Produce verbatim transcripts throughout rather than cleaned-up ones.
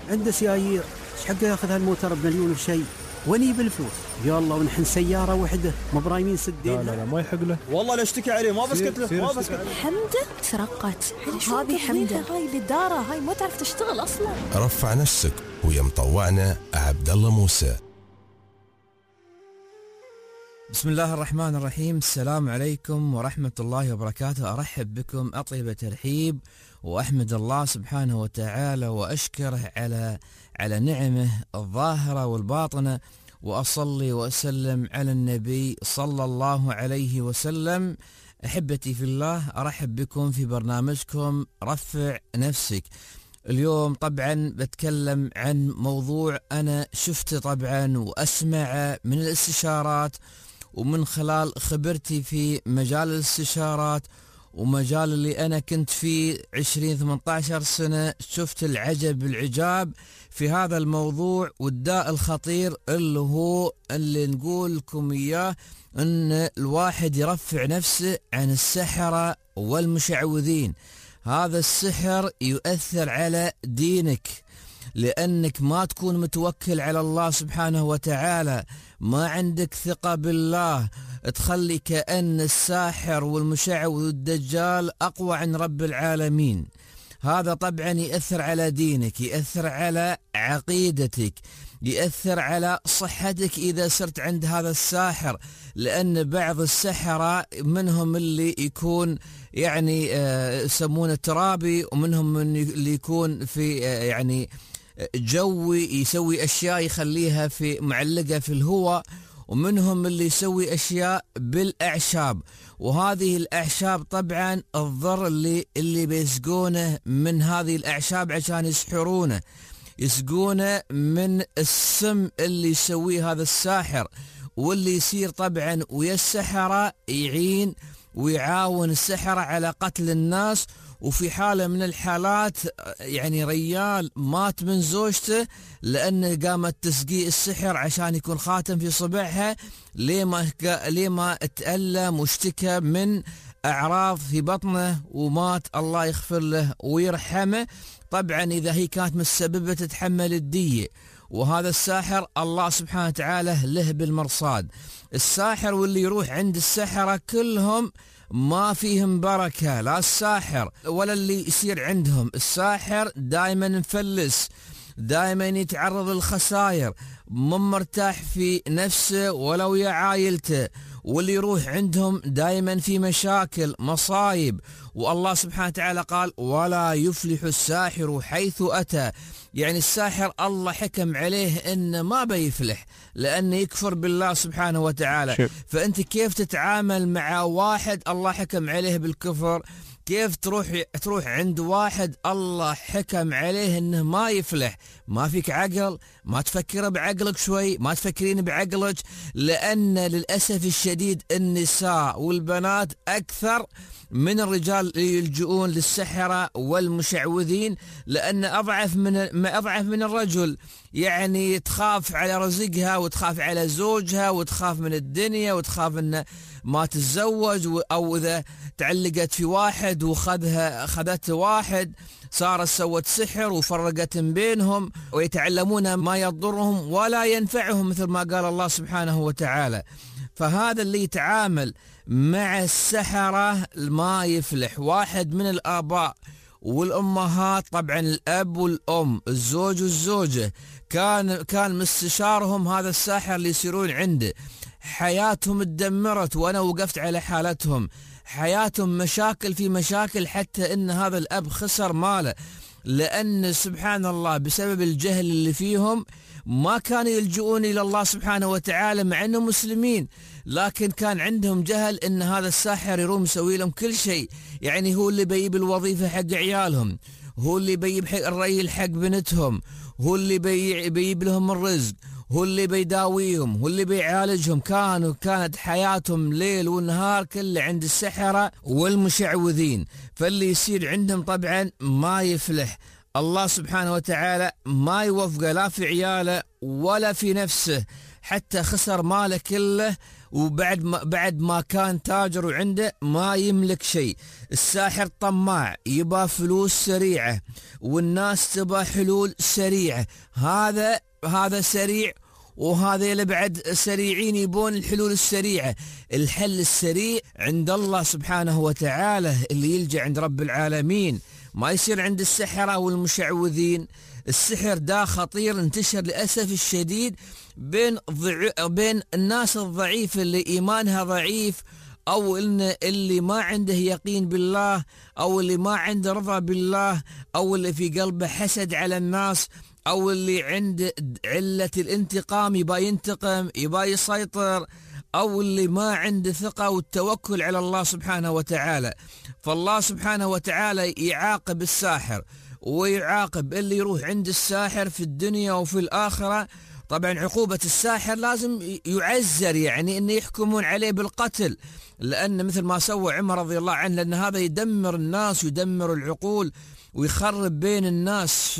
عنده سيايير، ايش حقه ياخذ هالموتر بمليون وشيء؟ وين يجيب الفلوس؟ يلا ونحن سيارة واحدة ما برايمين سدين. لا لا لا ما يحق له والله لا اشتكي عليه، ما بسكت له ما بسكت. حمدة ترقت، هذه حمدة هاي اللي دارة هاي ما تعرف تشتغل أصلا. رفع نفسك ويا مطوعنا عبد الله موسى. بسم الله الرحمن الرحيم. السلام عليكم ورحمة الله وبركاته. أرحب بكم أطيب ترحيب وأحمد الله سبحانه وتعالى وأشكره على على نعمه الظاهرة والباطنة، وأصلي وأسلم على النبي صلى الله عليه وسلم. أحبتي في الله، أرحب بكم في برنامجكم رفع نفسك. اليوم طبعا بتكلم عن موضوع أنا شفته طبعا وأسمع من الاستشارات، ومن خلال خبرتي في مجال الاستشارات ومجال اللي أنا كنت فيه عشرين ثمانية عشر سنة، شفت العجب العجاب في هذا الموضوع والداء الخطير اللي هو اللي نقول لكم إياه، أن الواحد يرفع نفسه عن السحرة والمشعوذين. هذا السحر يؤثر على دينك، لأنك ما تكون متوكل على الله سبحانه وتعالى، ما عندك ثقة بالله، تخلي كأن الساحر والمشعوذ والدجال أقوى عن رب العالمين. هذا طبعا يأثر على دينك، يأثر على عقيدتك، يأثر على صحتك إذا صرت عند هذا الساحر، لأن بعض السحرة منهم اللي يكون يعني يسمونه ترابي، ومنهم من اللي يكون في يعني جوي يسوي أشياء يخليها في معلقة في الهواء، ومنهم اللي يسوي أشياء بالأعشاب. وهذه الأعشاب طبعا الضر اللي اللي بيسقونه من هذه الأعشاب عشان يسحرونه، يسقونه من السم اللي يسويه هذا الساحر، واللي يصير طبعا ويا السحرة يعين ويعاون السحرة على قتل الناس. وفي حالة من الحالات يعني ريال مات من زوجته لأن قامت تسقي السحر عشان يكون خاتم في صبعها، لما لما تألم واشتكى من أعراض في بطنه ومات، الله يغفر له ويرحمه. طبعا إذا هي كانت متسببة تتحمل الدية، وهذا الساحر الله سبحانه وتعالى له بالمرصاد. الساحر واللي يروح عند السحرة كلهم ما فيهم بركة، لا الساحر ولا اللي يصير عندهم. الساحر دائما مفلس، دائما يتعرض للخسائر، مو مرتاح في نفسه ولا ويا عائلته، واللي يروح عندهم دائما في مشاكل مصايب. والله سبحانه وتعالى قال: ولا يفلح الساحر حيث أتى. يعني الساحر الله حكم عليه إنه ما بيفلح لأنه يكفر بالله سبحانه وتعالى. شف. فأنت كيف تتعامل مع واحد الله حكم عليه بالكفر؟ كيف تروح تروح عند واحد الله حكم عليه انه ما يفلح؟ ما فيك عقل؟ ما تفكر بعقلك شوي؟ ما تفكرين بعقلك؟ لأن للأسف الشديد النساء والبنات أكثر من الرجال اللي يلجؤون للسحرة والمشعوذين، لأن أضعف من ما أضعف من الرجل، يعني تخاف على رزقها وتخاف على زوجها وتخاف من الدنيا وتخاف إنه ما تتزوج، أو إذا تعلقت في واحد وخذها خذته واحد صارت سوت سحر وفرقت بينهم، ويتعلمون ما يضرهم ولا ينفعهم مثل ما قال الله سبحانه وتعالى. فهذا اللي يتعامل مع السحرة ما يفلح. واحد من الآباء والأمهات، طبعا الأب والأم، الزوج والزوجة، كان كان مستشارهم هذا الساحر اللي يصيرون عنده، حياتهم اتدمرت، وأنا وقفت على حالتهم، حياتهم مشاكل في مشاكل، حتى إن هذا الأب خسر ماله، لأن سبحان الله بسبب الجهل اللي فيهم ما كانوا يلجؤون إلى الله سبحانه وتعالى مع أنهم مسلمين، لكن كان عندهم جهل إن هذا الساحر يروم يسوي لهم كل شيء. يعني هو اللي بيجيب الوظيفة حق عيالهم، هو اللي بيجيب الريل حق بنتهم، هو اللي بيجيب لهم الرزق، هو اللي بيداويهم، هو اللي بيعالجهم. كانوا كانت حياتهم ليل ونهار كله عند السحرة والمشعوذين. فاللي يصير عندهم طبعا ما يفلح، الله سبحانه وتعالى ما يوفقه لا في عياله ولا في نفسه، حتى خسر ماله كله، وبعد ما بعد ما كان تاجر وعنده ما يملك شيء. الساحر طماع، يبى فلوس سريعة، والناس تبى حلول سريعة. هذا هذا سريع، وهذا اللي بعد سريعين يبون الحلول السريعة. الحل السريع عند الله سبحانه وتعالى، اللي يلجأ عند رب العالمين، ما يصير عند السحرة والمشعوذين. السحر ده خطير، انتشر للأسف الشديد بين ضع... بين الناس الضعيفة اللي إيمانها ضعيف، أو إن اللي ما عنده يقين بالله، أو اللي ما عنده رضا بالله، أو اللي في قلبه حسد على الناس، أو اللي عنده علة الانتقام، يبا ينتقم، يبا يسيطر، أو اللي ما عنده ثقة والتوكل على الله سبحانه وتعالى. فالله سبحانه وتعالى يعاقب الساحر، ويعاقب اللي يروح عند الساحر في الدنيا وفي الآخرة. طبعا عقوبة الساحر لازم يعزر، يعني أن يحكمون عليه بالقتل، لأن مثل ما سوى عمر رضي الله عنه، لأن هذا يدمر الناس ويدمر العقول ويخرب بين الناس.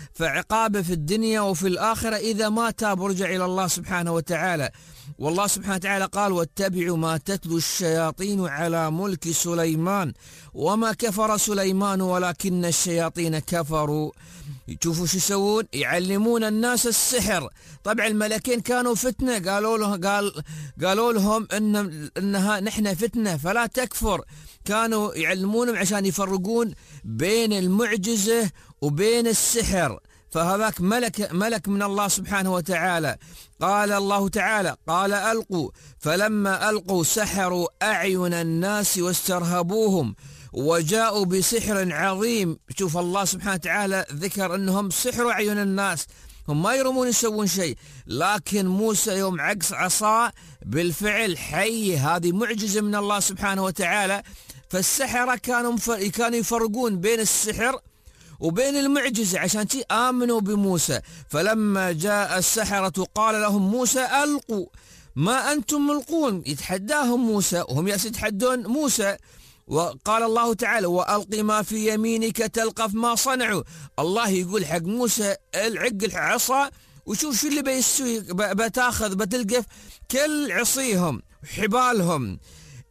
فعقابه في الدنيا وفي الآخرة إذا ما تاب ورجع إلى الله سبحانه وتعالى. والله سبحانه وتعالى قال: واتبعوا ما تتلو الشياطين على ملك سليمان وما كفر سليمان ولكن الشياطين كفروا. شوفوا شو يسوون، يعلمون الناس السحر. طبعا الملكين كانوا فتنة، قالوا له قال قالوا لهم ان انها نحن فتنة فلا تكفر. كانوا يعلمونهم عشان يفرقون بين المعجزة وبين السحر. فهذاك ملك ملك من الله سبحانه وتعالى. قال الله تعالى: قال ألقوا، فلما ألقوا سحروا أعين الناس واسترهبوهم وجاءوا بسحر عظيم. شوف الله سبحانه وتعالى ذكر أنهم سحروا أعين الناس، هم ما يرمون يسوون شيء، لكن موسى يوم عقص عصاه بالفعل حي. هذه معجزة من الله سبحانه وتعالى. فالسحرة كانوا كانوا يفرقون بين السحر وبين المعجزة، عشان شيء آمنوا بموسى. فلما جاء السحرة قال لهم موسى: ألقوا ما أنتم ملقون. يتحداهم موسى وهم يتحدون موسى. وقال الله تعالى: وألق ما في يمينك تلقف ما صنعوا. الله يقول حق موسى: العق العصا وشوف شو اللي بيسوي، بتاخذ بتلقف كل عصيهم وحبالهم.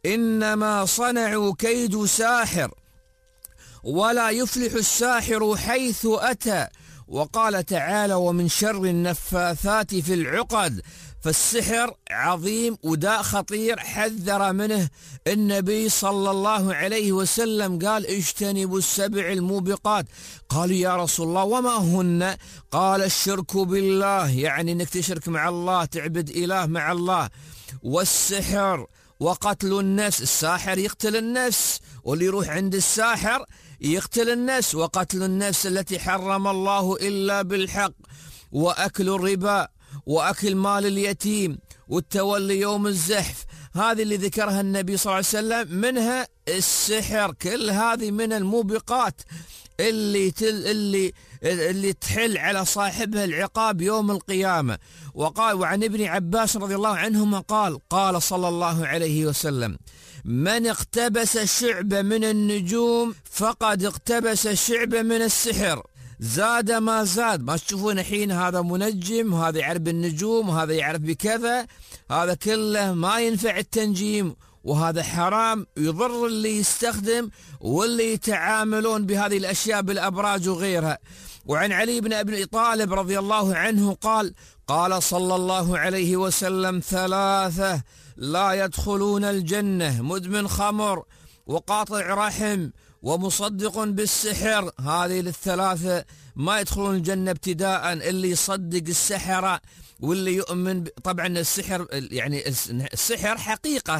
إنما صنعوا كيد ساحر ولا يفلح الساحر حيث أتى. وقال تعالى: ومن شر النفاثات في العقد. فالسحر عظيم وداء خطير، حذر منه النبي صلى الله عليه وسلم، قال: اجتنبوا السبع الموبقات. قالوا: يا رسول الله وما هن؟ قال: الشرك بالله، يعني انك تشرك مع الله، تعبد إله مع الله، والسحر، وقتل النفس. الساحر يقتل النفس، واللي يروح عند الساحر يقتل النفس، وقتل النفس التي حرم الله إلا بالحق، وأكل الربا، وأكل مال اليتيم، والتولي يوم الزحف. هذه اللي ذكرها النبي صلى الله عليه وسلم، منها السحر. كل هذه من الموبقات اللي تل اللي اللي تحل على صاحبها العقاب يوم القيامة. وقال: وعن ابن عباس رضي الله عنهما قال: قال صلى الله عليه وسلم: من اقتبس شعبة من النجوم فقد اقتبس شعبة من السحر، زاد ما زاد. ما تشوفون الحين هذا منجم، وهذا يعرف بالنجوم، وهذا يعرف بكذا، هذا كله ما ينفع التنجيم، وهذا حرام، يضر اللي يستخدم واللي يتعاملون بهذه الأشياء بالأبراج وغيرها. وعن علي بن أبي طالب رضي الله عنه قال: قال صلى الله عليه وسلم: ثلاثة لا يدخلون الجنة: مدمن خمر، وقاطع رحم، ومصدق بالسحر. هذه الثلاثة ما يدخلون الجنة ابتداء. اللي يصدق السحرة واللي يؤمن ب... طبعا السحر يعني السحر حقيقة،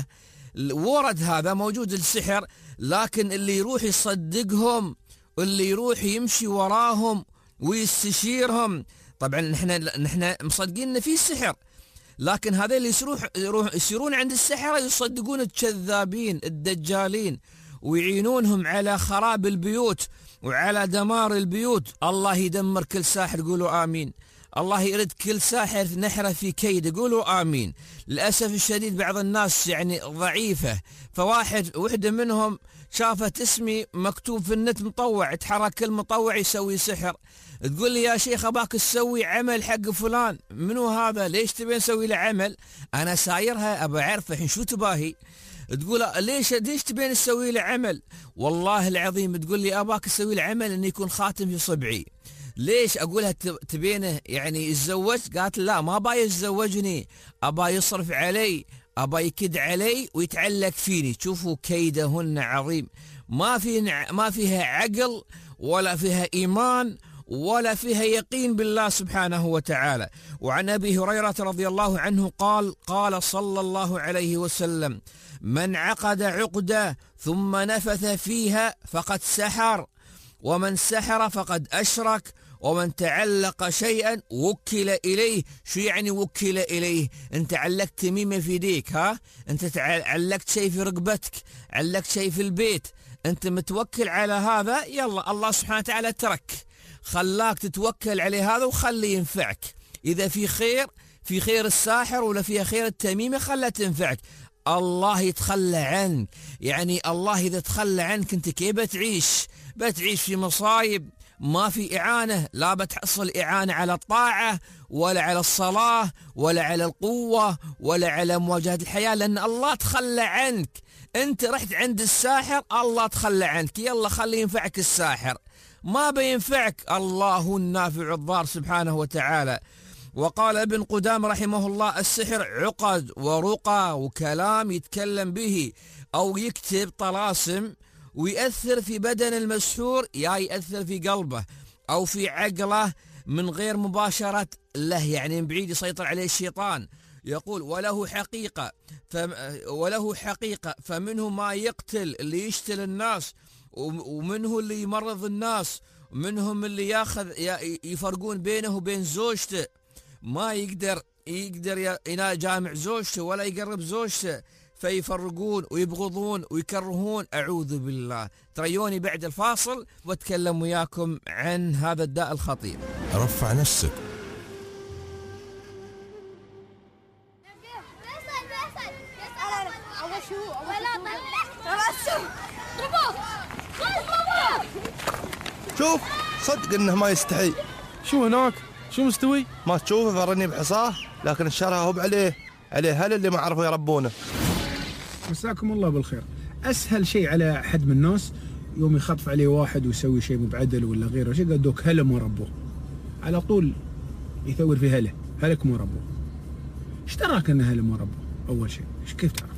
ورد هذا موجود السحر، لكن اللي يروح يصدقهم واللي يروح يمشي وراهم ويستشيرهم، طبعا نحن نحن مصدقين ان في سحر، لكن هذا اللي يروح يروح يصيرون عند السحرة يصدقون الكذابين الدجالين، ويعينونهم على خراب البيوت وعلى دمار البيوت. الله يدمر كل ساحر، قولوا آمين. الله يرد كل ساحر نحره في كيد، قولوا آمين. للأسف الشديد بعض الناس يعني ضعيفة، فواحد وحدة منهم شافت اسمي مكتوب في النت مطوع، تحرك كل مطوع يسوي سحر. تقول لي يا شيخ اباك تسوي عمل حق فلان، منو هذا؟ ليش تبي نسوي له عمل؟ انا سايرها ابى اعرف الحين شو تباهي. تقول ليش ليش تبين تسوي له عمل؟ والله العظيم تقول لي اباك تسوي له عمل انه يكون خاتم في صبعي. ليش؟ اقولها تبينه يعني يتزوج؟ قالت لا ما با يتزوجني، ابا يصرف علي، ابا يكد علي ويتعلق فيني. شوفوا كيدهن عظيم، ما في ما فيها عقل ولا فيها ايمان ولا فيها يقين بالله سبحانه وتعالى. وعن ابي هريره رضي الله عنه قال قال صلى الله عليه وسلم: من عقد عقده ثم نفث فيها فقد سحر، ومن سحر فقد أشرك، ومن تعلق شيئا وكل إليه. شو يعني وكل إليه؟ أنت علقت تميمة في يديك، ها؟ أنت علقت شيء في رقبتك، علقت شيء في البيت، أنت متوكل على هذا، يلا الله سبحانه وتعالى ترك، خلاك تتوكل عليه هذا وخلي ينفعك. إذا في خير في خير الساحر ولا فيها خير التميمة خلها تنفعك. الله يتخلى عنك، يعني الله إذا تخلى عنك أنت كيف بتعيش؟ بتعيش في مصايب، ما في إعانة، لا بتحصل إعانة على الطاعة ولا على الصلاة ولا على القوة ولا على مواجهة الحياة، لأن الله تخلى عنك. أنت رحت عند الساحر، الله تخلى عنك، يلا خلي ينفعك الساحر، ما بينفعك. الله النافع الضار سبحانه وتعالى. وقال ابن قدامة رحمه الله: السحر عقد ورقى وكلام يتكلم به أو يكتب طلاسم ويأثر في بدن المسحور، يا يأثر في قلبه أو في عقله من غير مباشرة له، يعني من بعيد يسيطر عليه الشيطان. يقول: وله حقيقة فم وله حقيقة فمنه ما يقتل اللي يشتل الناس، ومنه اللي يمرض الناس، ومنهم اللي ياخذ يفرقون بينه وبين زوجته، ما يقدر يقدر يجامع زوجته ولا يقرب زوجته، فيفرقون ويبغضون ويكرهون. أعوذ بالله. تريوني بعد الفاصل واتكلم وياكم عن هذا الداء الخطير. رفع نفسك. شوف صدق انه ما يستحي. شو هناك؟ شو مستوي؟ ما تشوفه ذرني بحصاه، لكن الشرها هو عليه عليه هل اللي ما عرفوا يربونه. مساكم الله بالخير. اسهل شيء على حد من الناس يوم يخطف عليه واحد ويسوي شيء مو بعدل ولا غيره شيء، قدوك هله ما ربوه، على طول يثور في هله، هلك ما ربوه. ايش دراك ان هله ما ربوه؟ اول شيء ايش كيف تعرف؟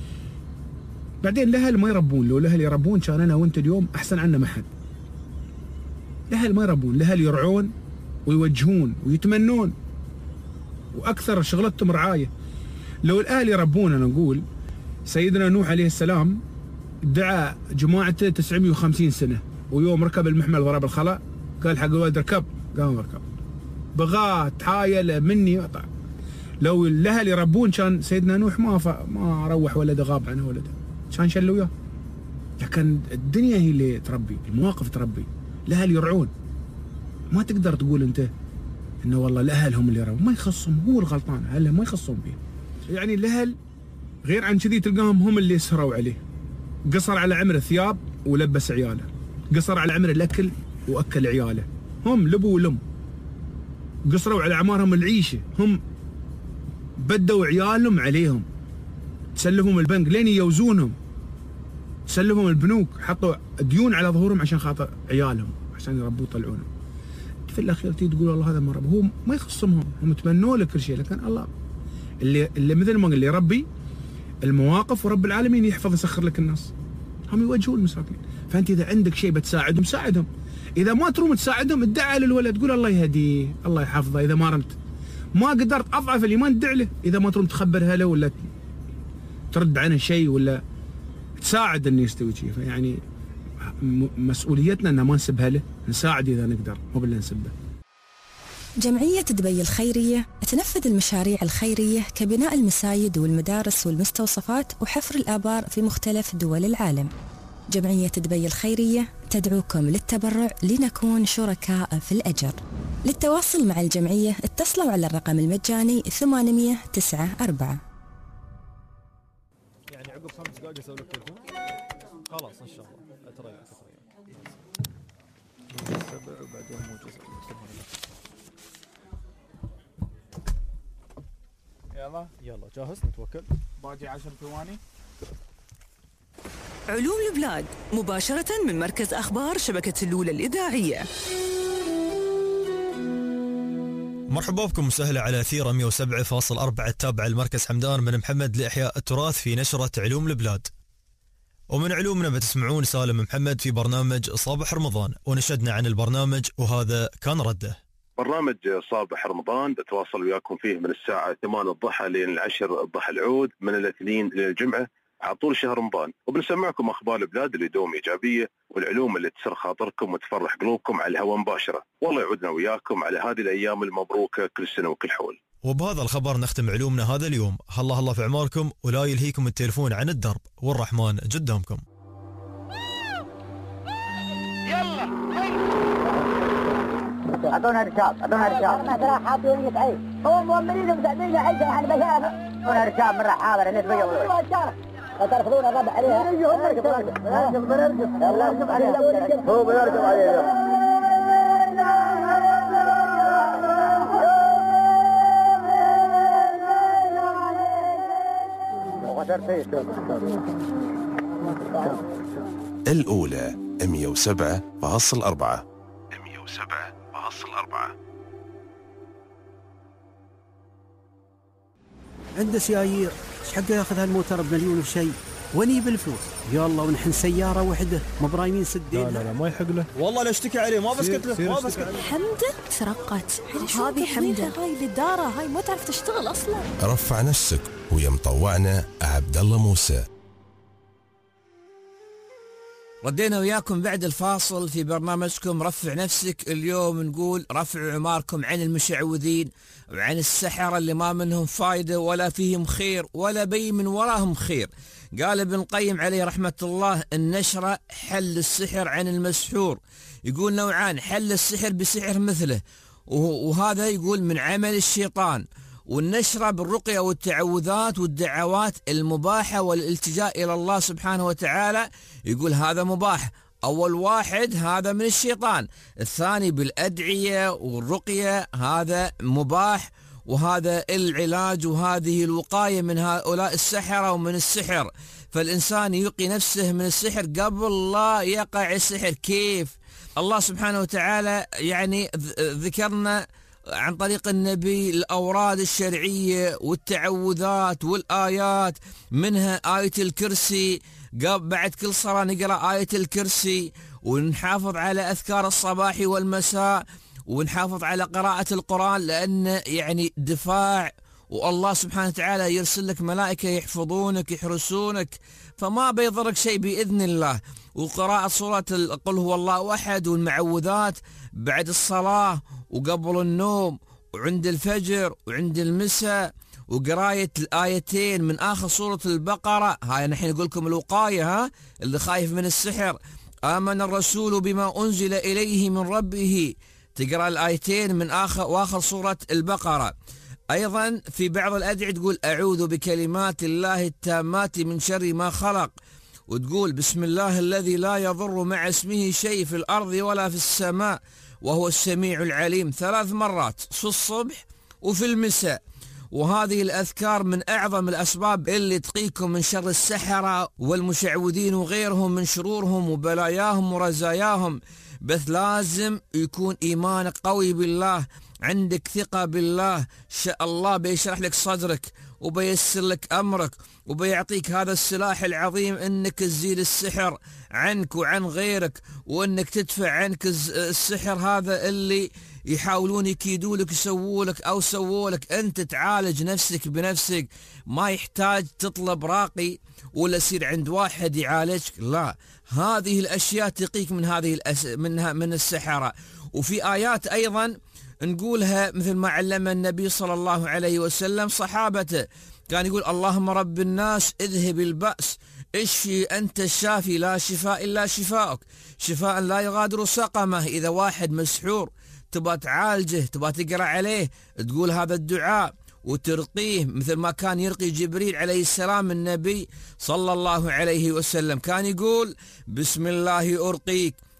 بعدين الاهل ما يربون، لو الاهل يربون كان انا وانت اليوم احسن عنا ما حد. الاهل ما يربون، الاهل يرعون ويوجهون ويتمنون، واكثر شغلتهم رعايه. لو الاهل يربون، انا نقول سيدنا نوح عليه السلام دعا جماعته تسعمائة وخمسين سنه، ويوم ركب المحمل ضرب الخلا قال حق الولد اركب، قام ركب، بغاه تحايل مني وطع. لو الاهل يربون كان سيدنا نوح ما ف... ما روح ولده، غاب عنه ولده، كان شل وياه. لكن الدنيا هي اللي تربي، المواقف تربي، الاهل يرعون. ما تقدر تقول انت انه والله الاهل هم اللي يربون، ما يخصهم، هو الغلطان، اهله ما يخصون به. يعني الاهل غير عن كذي تلقاهم هم اللي سهروا عليه، قصر على عمر الثياب ولبس عياله، قصر على عمر الاكل واكل عياله، هم الابو والام قصروا على اعمارهم العيشه، هم بدوا عيالهم عليهم، تسلفهم البنك لين يوزونهم، تسلفهم البنوك، حطوا ديون على ظهورهم عشان خاطر عيالهم، عشان يربوا يطلعونهم. في الاخير تيجي تقول والله هذا ما ربى، هو ما يخصهم، هم تمنوا له كل شيء، لكن الله اللي اللي مثل ما اللي يربي المواقف، ورب العالمين يحفظ يسخر لك الناس، هم يوجهون المساكين. فانت اذا عندك شيء بتساعدهم ساعدهم، اذا ما تروم تساعدهم ادعى للولد، تقول الله يهديه الله يحفظه، اذا ما رمت ما قدرت اضعف الايمان ادعي له، اذا ما تروم تخبرها له ولا ترد عنه شيء ولا تساعد انه يستوي شيء. فيعني مسؤوليتنا ان ما نسبها له، نساعد اذا نقدر مو بالله نسبه. جمعية دبي الخيرية تنفذ المشاريع الخيرية كبناء المساجد والمدارس والمستوصفات وحفر الآبار في مختلف دول العالم. جمعية دبي الخيرية تدعوكم للتبرع لنكون شركاء في الأجر. للتواصل مع الجمعية اتصلوا على الرقم المجاني ثمانمائة وتسعة أربعة. يعني عقب خمس دقائق اسوي لك تليفون خلاص ان شاء الله. اتريق اتريق سبع وبعدين موجز يلا يلا جاهز نتوكل باقي عشر ثواني. علوم البلاد مباشرة من مركز أخبار شبكة اللولة الإذاعية. مرحبا بكم وسهلا على أثير مئة وسبعة فاصلة أربعة التابع المركز حمدان بن محمد لإحياء التراث في نشرة علوم البلاد. ومن علومنا بتسمعون سالم محمد في برنامج صباح رمضان، ونشدنا عن البرنامج وهذا كان رده. برنامج صباح رمضان بتواصل وياكم فيه من الساعة ثمانية الضحى لين العشر الضحى العود، من الاثنين للجمعة على طول شهر رمضان، وبنسمعكم أخبار البلاد اللي دوم إيجابية والعلوم اللي تسر خاطركم وتفرح قلوبكم على الهواء مباشرة. والله يعودنا وياكم على هذه الأيام المبروكة كل سنة وكل حول. وبهذا الخبر نختم علومنا هذا اليوم. الله الله في عماركم ولا يلهيكم التليفون عن الدرب، والرحمن قدامكم. يلا أعطونا ركاب أعطونا ركاب مثلا حاطين لك عيش هو مؤمنين ومساعدين عيش احنا بشارة أعطونا ركاب من رحابة اللي تبيض فترفضون الربع عليها يجيهم نركب نركب نركب يلا نركب عليها هو بنركب عليها. الأولى مئة وسبعة فاصلة أربعة مئة وسبعة فاصلة أربعة. عنده سيايير ايش حقه ياخذ هالموتر بمليون وشيء وني بالفلوس. يلا ونحن سيارة وحدة ما برايمين سدين. لا لا لا ما يحق له والله لا اشتكي عليه ما بسكت له ما بسكت. حمدة ترقت هذه حمدة هاي اللي دارة هاي ما تعرف تشتغل أصلا. رفع نفسك ويا مطوعنا عبد الله موسى. ردينا وياكم بعد الفاصل في برنامجكم رفع نفسك. اليوم نقول رفعوا عماركم عن المشعوذين وعن السحرة اللي ما منهم فايدة ولا فيهم خير ولا بي من وراهم خير. قال ابن القيم عليه رحمة الله النشرة حل السحر عن المسحور. يقول نوعان، حل السحر بسحر مثله وهذا يقول من عمل الشيطان، والنشرة بالرقية والتعوذات والدعوات المباحة والالتجاء إلى الله سبحانه وتعالى يقول هذا مباح. أول واحد هذا من الشيطان، الثاني بالأدعية والرقية هذا مباح، وهذا العلاج وهذه الوقاية من هؤلاء السحرة ومن السحر. فالإنسان يقي نفسه من السحر قبل لا يقع السحر. كيف؟ الله سبحانه وتعالى يعني ذكرنا عن طريق النبي الأوراد الشرعية والتعوذات والآيات، منها آية الكرسي. بعد كل صلاة نقرأ آية الكرسي، ونحافظ على أذكار الصباح والمساء، ونحافظ على قراءة القرآن لأن يعني دفاع، والله سبحانه وتعالى يرسل لك ملائكة يحفظونك يحرسونك فما بيضرك شيء بإذن الله. وقراءة سورة قل هو الله أحد والمعوذات بعد الصلاة وقبل النوم وعند الفجر وعند المساء، وقراية الآيتين من آخر سورة البقرة. هاي نحن نقول لكم الوقاية، ها اللي خايف من السحر. آمن الرسول بما أنزل إليه من ربه، تقرأ الآيتين من آخر وآخر سورة البقرة. أيضا في بعض الأدعية تقول أعوذ بكلمات الله التامات من شر ما خلق، وتقول بسم الله الذي لا يضر مع اسمه شيء في الأرض ولا في السماء وهو السميع العليم ثلاث مرات في الصبح وفي المساء. وهذه الأذكار من أعظم الأسباب اللي تقيكم من شر السحرة والمشعوذين وغيرهم من شرورهم وبلاياهم ورزاياهم. بس لازم يكون إيمانك قوي بالله، عندك ثقة بالله. شاء الله بيشرح لك صدرك وبيسر لك أمرك وبيعطيك هذا السلاح العظيم انك تزيل السحر عنك وعن غيرك، وانك تدفع عنك السحر هذا اللي يحاولون يكيدوا لك يسووا لك او سووا لك. انت تعالج نفسك بنفسك، ما يحتاج تطلب راقي ولا يصير عند واحد يعالجك، لا، هذه الاشياء تقيك من هذه الأس... منها من السحرة. وفي ايات ايضا نقولها مثل ما علم النبي صلى الله عليه وسلم صحابته، كان يقول اللهم رب الناس اذهب البأس اشفي أنت الشافي لا شفاء إلا شفاءك شفاء لا يغادر سقمه. إذا واحد مسحور تبغى تعالجه تبغى تقرأ عليه تقول هذا الدعاء وترقيه مثل ما كان يرقي جبريل عليه السلام النبي صلى الله عليه وسلم. كان يقول بسم الله أرقيك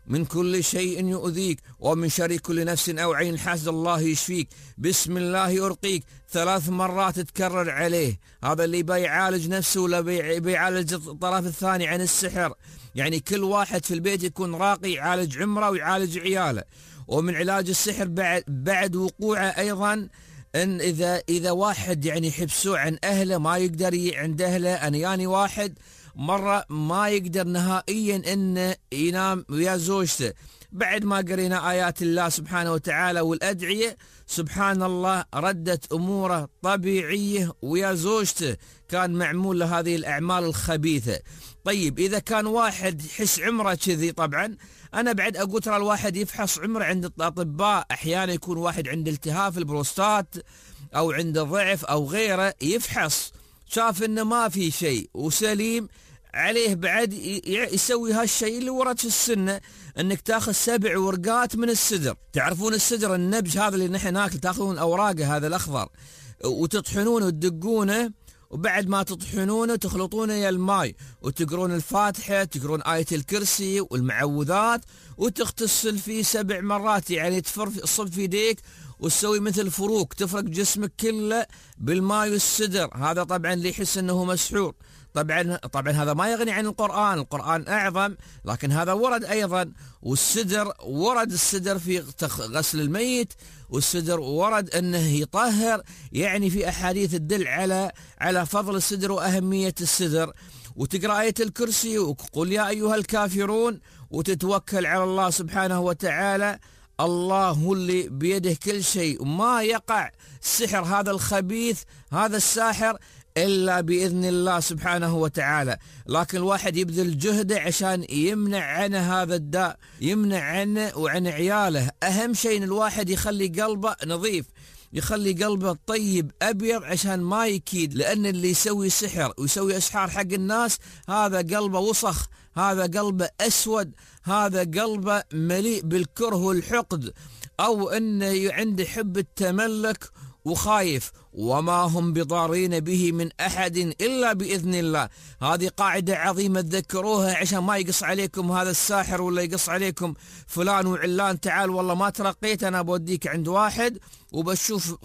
من كل شيء يؤذيك ومن شر كل نفس أو عين حاسد الله يشفيك، بسم الله أرقيك، ثلاث مرات تكرر عليه. هذا اللي بيعالج نفسه ولا بيعالج الطرف الثاني عن السحر. يعني كل واحد في البيت يكون راقي يعالج عمره ويعالج عياله. ومن علاج السحر بعد بعد وقوعه أيضا ان اذا اذا واحد يعني يحبسوه عن اهله ما يقدر عند اهله. انا يعني واحد مره ما يقدر نهائيا انه ينام ويا زوجته، بعد ما قرينا ايات الله سبحانه وتعالى والادعيه سبحان الله ردت اموره طبيعيه ويا زوجته، كان معمول له هذه الاعمال الخبيثه. طيب اذا كان واحد يحس عمره كذي، طبعا انا بعد اقول ترى الواحد يفحص عمره عند الاطباء. احيانا يكون واحد عنده التهاب في البروستات او عنده ضعف او غيره، يفحص شاف انه ما في شيء وسليم، عليه بعد يسوي هالشيء اللي ورد في السنه، انك تاخذ سبع ورقات من السدر. تعرفون السدر النبج هذا اللي نحن ناكل، تاخذون اوراقه هذا الاخضر وتطحنونه وتدقونه، وبعد ما تطحنونه تخلطونه يا الماء وتقرون الفاتحة، تقرون آية الكرسي والمعوذات وتغتسل فيه سبع مرات. يعني تفر الصب في يديك وتسوي مثل فروك، تفرق جسمك كله بالماء والسدر. هذا طبعا اللي يحس انه مسحور. طبعا طبعا هذا ما يغني عن القرآن، القرآن أعظم، لكن هذا ورد أيضا. والسدر ورد السدر في غسل الميت، والسدر ورد أنه يطهر. يعني في أحاديث تدل على على فضل السدر وأهمية السدر. وتقرأ آية الكرسي وقل يا أيها الكافرون وتتوكل على الله سبحانه وتعالى. الله هو اللي بيده كل شيء، وما يقع السحر هذا الخبيث هذا الساحر إلا بإذن الله سبحانه وتعالى. لكن الواحد يبذل جهده عشان يمنع عنه هذا الداء، يمنع عنه وعن عياله. أهم شيء إن الواحد يخلي قلبه نظيف، يخلي قلبه طيب أبيض عشان ما يكيد. لأن اللي يسوي سحر ويسوي أسحار حق الناس هذا قلبه وسخ، هذا قلبه أسود، هذا قلبه مليء بالكره والحقد، أو أنه عنده حب التملك وخايف. وما هم بضارين به من أحد إلا بإذن الله. هذه قاعدة عظيمة تذكروها عشان ما يقص عليكم هذا الساحر ولا يقص عليكم فلان وعلان. تعال والله ما ترقيت، أنا بوديك عند واحد وبشوف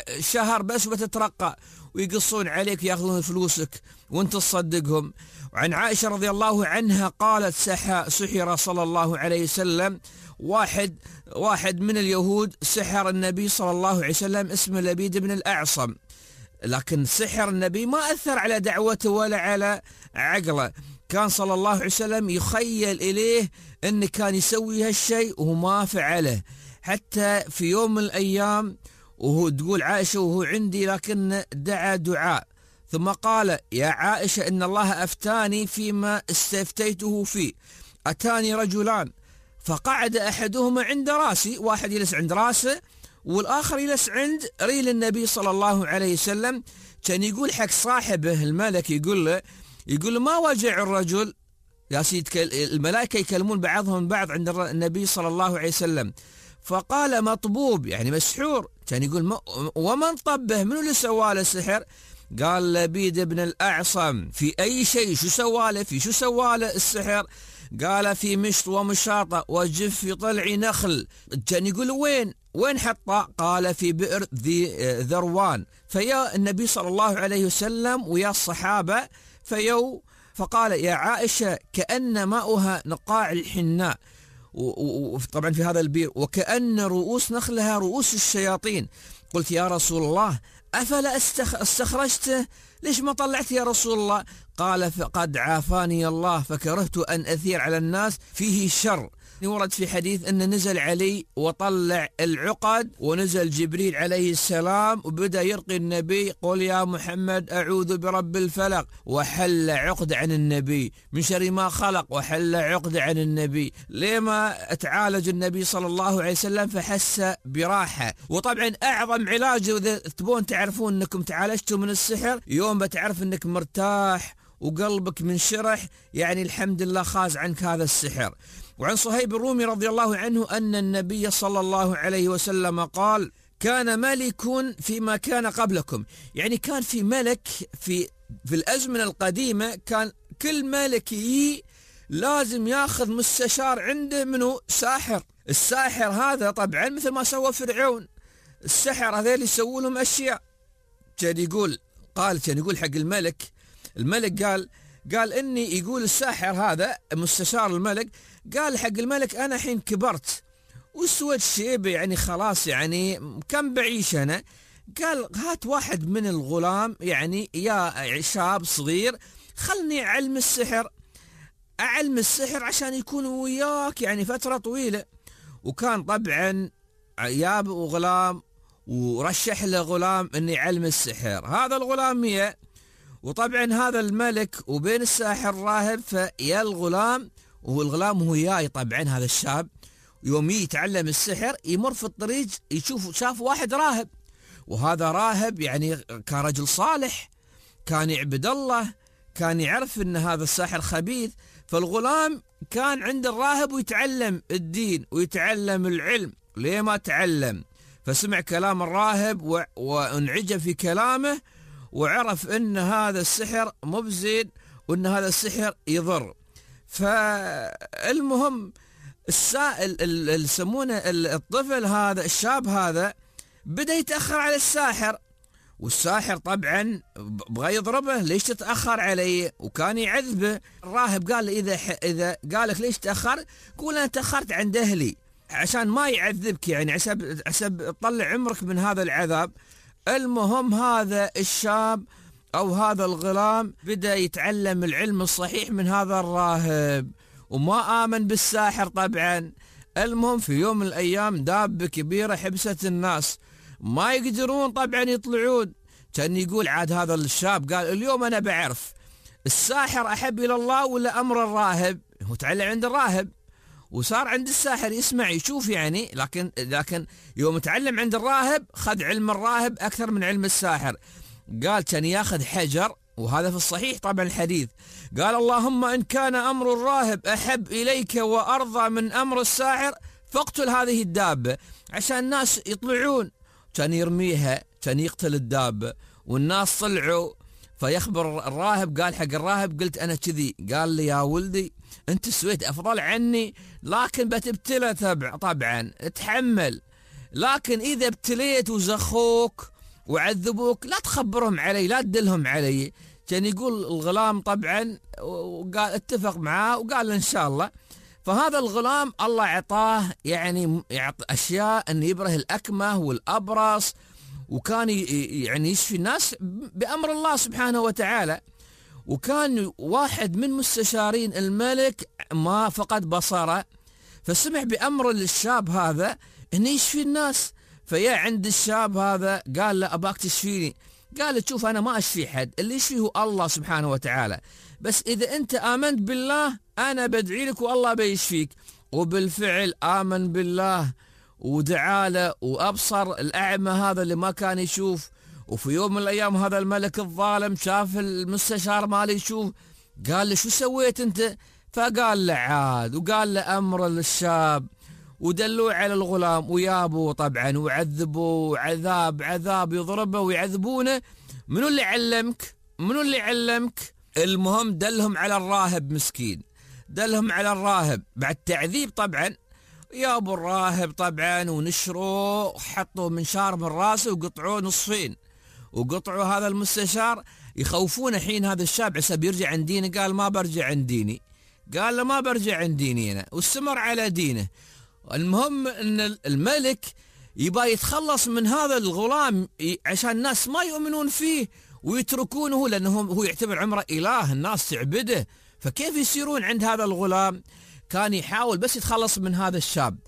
شهر بس وبتترقى، ويقصون عليك ياخذون فلوسك وانت تصدقهم. وعن عائشة رضي الله عنها قالت سحر صلى الله عليه وسلم واحد واحد من اليهود، سحر النبي صلى الله عليه وسلم اسمه لبيد بن الأعصم، لكن سحر النبي ما أثر على دعوته ولا على عقله. كان صلى الله عليه وسلم يخيل إليه أنه كان يسوي هالشيء وهو ما فعله. حتى في يوم من الأيام وهو تقول عائشة وهو عندي لكن دعا دعاء ثم قال يا عائشة إن الله أفتاني فيما استفتيته فيه. أتاني رجلان فقعد أحدهما عند راسي، واحد يجلس عند راسه والآخر يجلس عند ريل النبي صلى الله عليه وسلم. كان يقول حق صاحبه الملك يقول له يقول له ما وجع الرجل يا سيد؟ الملائكة يكلمون بعضهم بعض عند النبي صلى الله عليه وسلم. فقال مطبوب يعني مسحور. كان يقول ومن طبه؟ منو اللي سواله السحر؟ قال لبيد بن الأعصم. في أي شيء؟ شو سواله؟ في شو سواله السحر؟ قال في مشط ومشاطة وجف في طلع نخل. كان يقول وين وين حطه؟ قال في بئر ذي ذروان. فيا النبي صلى الله عليه وسلم ويا الصحابة فيو فقال يا عائشة كأن ماؤها نقاع الحناء، وطبعا في هذا البئر، وكأن رؤوس نخلها رؤوس الشياطين. قلت يا رسول الله أفلا استخرجته؟ ليش ما طلعت يا رسول الله؟ قال فقد عافاني الله فكرهت أن أثير على الناس فيه شر. ورد في حديث أن نزل علي وطلع العقد، ونزل جبريل عليه السلام وبدأ يرقي النبي قل يا محمد أعوذ برب الفلق، وحل عقد عن النبي من شر ما خلق، وحل عقد عن النبي. لما تعالج النبي صلى الله عليه وسلم فحس براحة. وطبعا أعظم علاج إذا تبون تعرفون أنكم تعالجتوا من السحر يوم بتعرف أنك مرتاح وقلبك منشرح، يعني الحمد لله خاز عنك هذا السحر. وعن صهيب الرومي رضي الله عنه أن النبي صلى الله عليه وسلم قال كان ملك فيما كان قبلكم. يعني كان في ملك في في الأزمنة القديمة، كان كل ملك يجي لازم ياخذ مستشار عنده منو ساحر. الساحر هذا طبعا مثل ما سوى فرعون، السحر هذول يسوون لهم اشياء. كان يقول قال كان يقول حق الملك، الملك قال قال اني يقول الساحر هذا مستشار الملك، قال حق الملك انا الحين كبرت وسويت شيبه يعني خلاص يعني كم بعيش انا، قال هات واحد من الغلام يعني يا شاب صغير خلني اعلم السحر، اعلم السحر عشان يكون وياك يعني فتره طويله. وكان طبعا جاب غلام ورشح له غلام انه يعلم السحر، هذا الغلام يا وطبعا هذا الملك وبين الساحر راهب، فيا الغلام والغلام هو جاي طبعا هذا الشاب يوم يتعلم السحر يمر في الطريق يشوف شاف واحد راهب، وهذا راهب يعني كان رجل صالح، كان يعبد الله، كان يعرف ان هذا الساحر خبيث. فالغلام كان عند الراهب ويتعلم الدين ويتعلم العلم، ليه ما تعلم؟ فسمع كلام الراهب وانعجب في كلامه وعرف ان هذا السحر مبزين وان هذا السحر يضر. فالمهم السائل اللي يسمونه الطفل هذا الشاب هذا بدأ يتأخر على الساحر، والساحر طبعا بغى يضربه، ليش تتأخر علي؟ وكان يعذبه. الراهب قال له إذا إذا قالك ليش تأخر قول أنا تأخرت عند أهلي عشان ما يعذبك، يعني عسب عسب تطلع عمرك من هذا العذاب. المهم هذا الشاب أو هذا الغلام بدأ يتعلم العلم الصحيح من هذا الراهب وما آمن بالساحر طبعا. المهم في يوم من الأيام دابة كبيرة حبست الناس ما يقدرون طبعا يطلعون. كان يقول عاد هذا الشاب قال اليوم أنا بعرف الساحر أحب إلى الله ولا أمر الراهب. هو تعلم عند الراهب وصار عند الساحر يسمع يشوف يعني، لكن لكن يوم تعلم عند الراهب خذ علم الراهب أكثر من علم الساحر. قال كان ياخذ حجر، وهذا في الصحيح طبعا الحديث، قال اللهم إن كان أمر الراهب أحب إليك وأرضى من أمر الساحر فاقتل هذه الدابة عشان الناس يطلعون. كان يرميها، كان يقتل الدابة والناس طلعوا. فيخبر الراهب، قال حق الراهب قلت أنا كذي، قال لي يا ولدي أنت سويت أفضل عني لكن بتبتلى تبع طبعا اتحمل، لكن إذا ابتليت وزخوك وعذبوك لا تخبرهم علي لا تدلهم علي. كان يقول الغلام طبعا وقال اتفق معاه وقال إن شاء الله. فهذا الغلام الله عطاه يعني يعطي أشياء أن يبره الأكمه والأبرص، وكان يعني يشفي الناس بأمر الله سبحانه وتعالى. وكان واحد من مستشارين الملك ما فقد بصره، فسمع بأمر الشاب هذا أنه يشفي الناس. فيا عند الشاب هذا قال له أباك تشفيني؟ قال شوف أنا ما أشفي حد، اللي يشفيه الله سبحانه وتعالى، بس إذا أنت آمنت بالله أنا بدعي لك والله بيشفيك. وبالفعل آمن بالله ودعا له وأبصر الأعمى هذا اللي ما كان يشوف. وفي يوم من الأيام هذا الملك الظالم شاف المستشار ماله يشوف، قال له شو سويت أنت؟ فقال له عاد، وقال له أمر الشاب ودلوه على الغلام ويابوه طبعا وعذبوه عذاب عذاب يضربه ويعذبونه. منو اللي علمك؟ منو اللي علمك؟ المهم دلهم على الراهب مسكين، دلهم على الراهب بعد تعذيب طبعا. يابوا الراهب طبعا ونشروه وحطوا منشار من راسه وقطعوه نصفين، وقطعوا هذا المستشار يخوفون الحين هذا الشاب عسى يرجع عن دينه. قال ما برجع عن ديني، قال له ما برجع عن ديني أنا، واستمر على دينه. المهم ان الملك يبغى يتخلص من هذا الغلام عشان الناس ما يؤمنون فيه ويتركونه، لانه هو يعتبر عمره اله الناس تعبده، فكيف يصيرون عند هذا الغلام؟ كان يحاول بس يتخلص من هذا الشاب.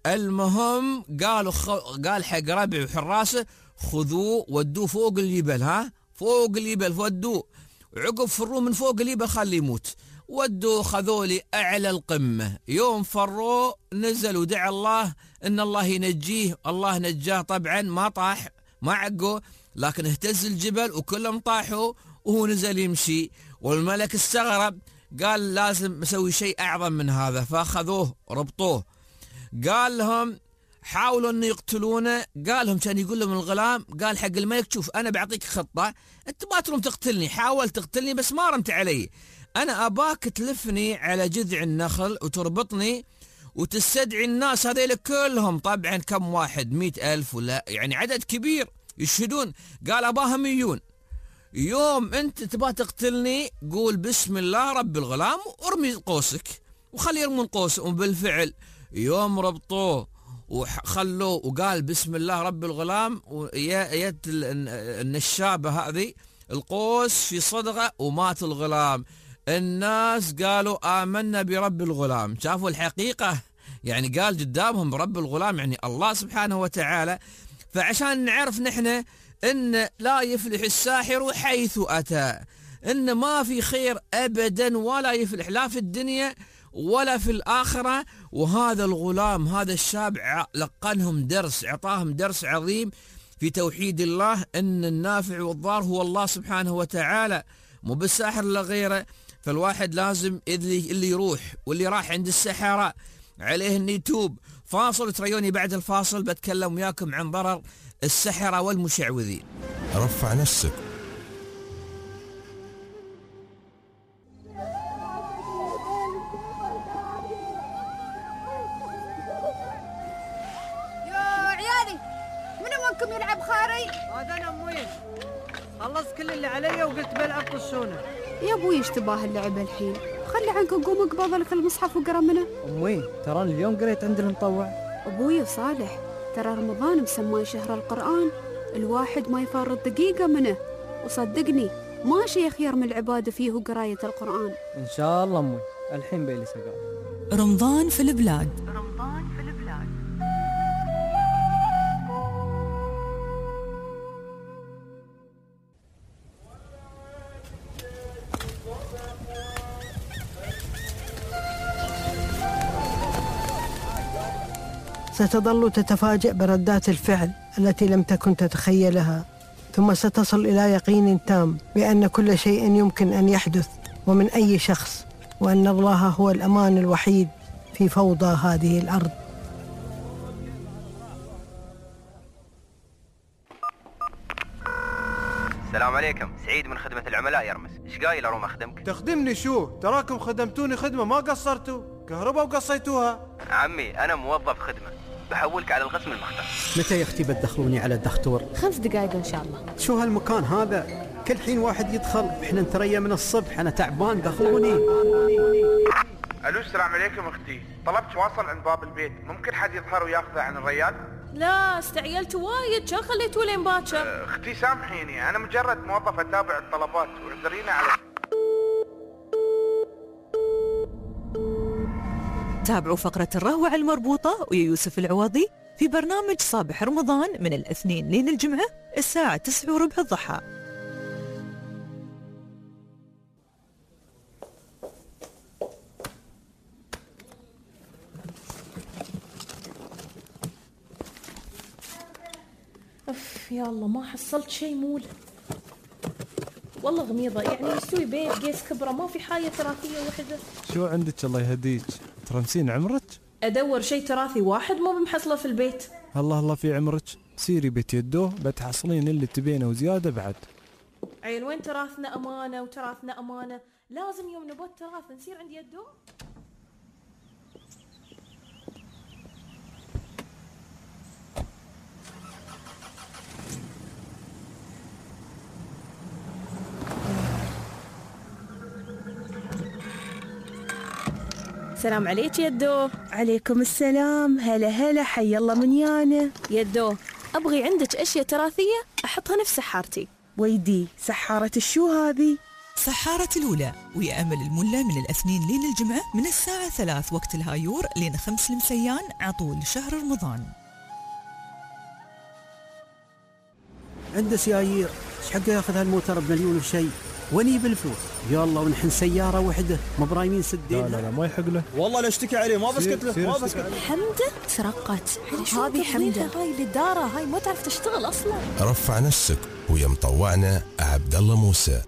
المهم قالوا خ... قال حق ربع وحراسه خذوه ودوه فوق الجبل، ها فوق الجبل ودوه، وعقب فروه من فوق الجبل خليه يموت. ودوا خذوا لي أعلى القمة، يوم فروا نزل ودعا الله إن الله ينجيه. الله نجاه طبعا، ما طاح ما عقوا، لكن اهتز الجبل وكلهم طاحوا وهو نزل يمشي. والملك استغرب، قال لازم اسوي شيء أعظم من هذا، فأخذوه ربطوه. قال لهم حاولوا أن يقتلونه، قال لهم كان يقول لهم الغلام، قال حق الملك شوف أنا بعطيك خطة، أنت ما ترم تقتلني، حاول تقتلني بس ما رمت علي، أنا أباك تلفني على جذع النخل وتربطني وتستدعي الناس هذيل كلهم، طبعا كم واحد، مئة ألف ولا يعني عدد كبير يشهدون. قال أباها مليون. يوم أنت تبا تقتلني قول بسم الله رب الغلام وارمي قوسك وخلي يرمون قوس. وبالفعل يوم ربطوه وخلوه وقال بسم الله رب الغلام ويد النشابة هذه القوس في صدغه ومات الغلام. الناس قالوا آمنا برب الغلام، شافوا الحقيقة يعني قال قدامهم برب الغلام يعني الله سبحانه وتعالى. فعشان نعرف نحن إن لا يفلح الساحر حيث أتى، إن ما في خير أبدا ولا يفلح لا في الدنيا ولا في الآخرة. وهذا الغلام هذا الشاب لقنهم درس، أعطاهم درس عظيم في توحيد الله، إن النافع والضار هو الله سبحانه وتعالى مو بالساحر لا غيره. فالواحد لازم اللي, اللي يروح واللي راح عند السحرة عليه أن يتوب. فاصل تريوني بعد الفاصل بتكلم وياكم عن ضرر السحرة والمشعوذين. رفع نفسك. يا عيالي منو منكم يلعب خاري؟ هذا انا امي، خلصت كل اللي علي وقلت بلعب طشونه. يا ابوي ايش تباه اللعب الحين؟ خلي عنك قوم اقبض لك المصحف وقرا منه. امي ترى اليوم قريت عند المطوع. ابوي صالح ترى رمضان مسمى شهر القرآن، الواحد ما يفرط دقيقة منه، وصدقني ما شيء خير من العبادة فيه وقراية القرآن. ان شاء الله امي، الحين بيلي سقاط. رمضان في البلاد. رمضان في البلاد. ستظل تتفاجأ بردات الفعل التي لم تكن تتخيلها، ثم ستصل إلى يقين تام بأن كل شيء يمكن أن يحدث ومن أي شخص، وأن الله هو الأمان الوحيد في فوضى هذه الأرض. السلام عليكم، سعيد من خدمة العملاء يرمس. ايش قايل اروم اخدمك؟ تخدمني شو؟ تراكم خدمتوني خدمة ما قصرتوا، كهرباء وقصيتوها. عمي انا موظف خدمة، بحولك على القسم المختص. متى يا اختي بتدخلوني على الدكتور؟ خمس دقائق ان شاء الله. شو هالمكان هذا؟ كل حين واحد يدخل، احنا نتريا من الصبح، انا تعبان دخلوني. الو السلام عليكم اختي، طلبت واصل عند باب البيت، ممكن حد يظهر وياخذه عن الريال؟ لا استعجلت وايد، كان خليته لين باكر. اختي سامحيني، انا مجرد موظف اتابع الطلبات واعذريني على. تابعوا فقرة الرهوة المربوطة ويا يوسف العوضي في برنامج صباح رمضان من الاثنين لين الجمعة الساعة تسعة وربع الضحى. اف يا الله ما حصلت شيء مول والله غميضة، يعني يسوي بيت قيس كبرى ما في حاجة تراثية وحدة. شو عندك الله يهديك؟ ترمسين عمرك؟ ادور شيء تراثي واحد مو بمحصله في البيت. الله الله في عمرك، سيري بيت يدوه بتحصلين اللي تبينه وزيادة بعد. عيل وين تراثنا امانة وتراثنا امانة، لازم يوم نبوت تراث نصير عند يدوه. السلام عليك يدو. عليكم السلام، هلا هلا، حي الله من يانا. يدو أبغي عندك أشياء تراثية أحطها نفس سحارتي. ويدي سحارة الشو هذه؟ سحارة الأولى ويا أمل الملة من الاثنين لين الجمعة من الساعة ثلاث وقت الهايور لين خمس المسيان عطول شهر رمضان. عنده سيايير، ايش حقه ياخذ هالموتر بمليون وشيء، وني بالفلوس يلا ونحن سيارة وحدة مبرايمين سدين. لا لا لا ما يحق له والله لا اشتكي عليه، ما بسكت له ما بسكت له. حمدة سرقت هذه حمدة، هاي الإدارة هاي ما تعرف تشتغل أصلا. رفع نفسك ويا مطوعنا عبد الله موسى.